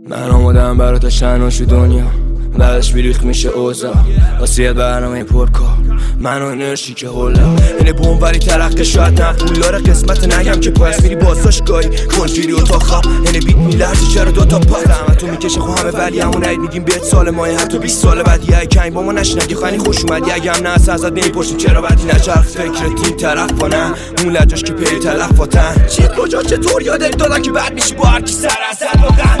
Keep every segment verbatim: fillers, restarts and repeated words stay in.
من آمادم برات شنوشی دنیا بعدش بیریخ میشه اوزا واسیت برنامه پرکار من و انرژی که حالا اینه بوم ولی ترقه شاید نه پولاره قسمت نگم که پایست میری بازداشتگاهی کنفیری و تا خواب اینه بیت میلرزی چرا دوتا پات همه تو میکشه خو همه ولی همون عید میگیم بیت سال ماه حتی بیست سال بعد یه کنگ با ما نشنگی خانی خوش اومدی اگه هم نه از ازت نمیپرسیم چرا بعدی نچرخ فکر تیم طرف با نه اون لجاش که پی تلفاتن چی کجا چطور یادت دادن که بعد میشی با هر کی سر از واقعا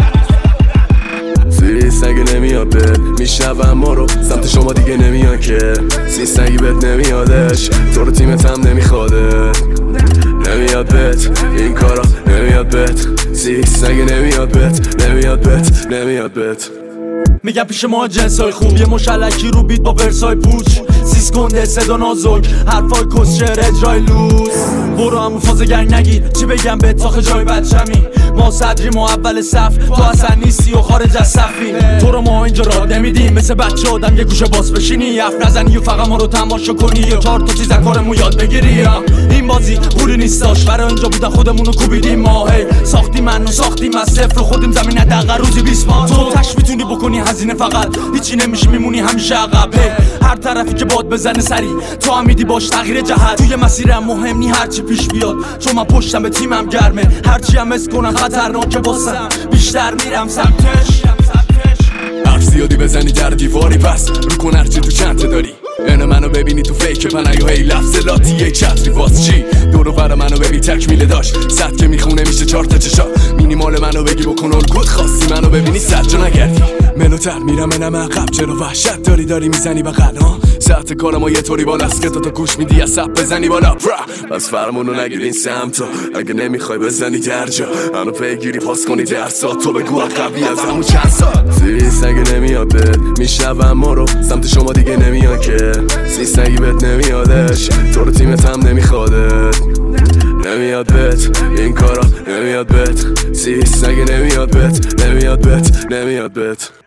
سیس اگه نمیاد بهت میشنون ما رو سمت شما دیگه نمیان که سیس اگه بهت نمیادش تو رو تیمت هم نمیخوادت نمیاد بهت این کارا نمیاد بهت سیس اگه نمیاد بهت نمیاد بهت نمیاد بهت میگم پیش ما جنسای خوب یه مشلکی رو بیت با ورسای پوچ سیس کنده صدا نازک حرفای کسچر اجرای لوز برو همون فاز گنگ نگیر چی بگم به تاخ جای بچمی ما صدریم و اول صف تو اصلا نیستی و خارج از صفی تو رو ما اینجا را نمیدیم مثل بچه آدم یه گوشه باز بشینی حرف نزنی و فقط ما رو تماشا کنی یا چهار تا چیز کارمون یاد بگیری این بازی پولی نیستاش برای اینجا بودن خودمونو کوبیدیم ما ساختیم منو ساختیم از صفر خودیم زمین دقیقه روزی بیست ما تو تش میتونی بکنی هزینه فقط هیچی نمیشه میمونی همیشه عقب هر طرفی که باد بزنه سری تو هم میدی باش تغییر جهت توی مسیرم مهم نی هرچی پیش بیاد چون من پشتم به تیمم گرمه هرچی هم اس کنم خطرناکه باسم بیشتر میرم سمتش حرف زیادی بزنی در دیواری پس رو کن هرچی تو چنته داری اینو منو ببینی تو فیک پنگو هی لفظ لاتیه چتری واس چی دورو برا منو ببین تکمیله داشت صد که میخونه میشه چهار تا چشا مینیمال منو بگی بکن الگوت خواستی منو ببینی صد جا نگردی منوتر میرم منم عقب چرا وحشت داری داری میزنی بغل ها ساعت کار ما یه طوری بالاست که تو تا گوش میدی از سب بزنی بالا بس فرمونو نگیر این سمتو اگه نمیخوای بزنی درجا منو پیگیری پاس کنی درسات تو بگو عقبی از همون چند سال سیس اگه نمیاد بهت میشنون ما رو سمت شما دیگه نمیان که سیس اگه بهت نمیادش تو رو تیمت هم نمیخوادت نمیاد بهت این کارا نمیاد بهت سیس اگه نمیاد بهت نمیاد بهت نمیاد بهت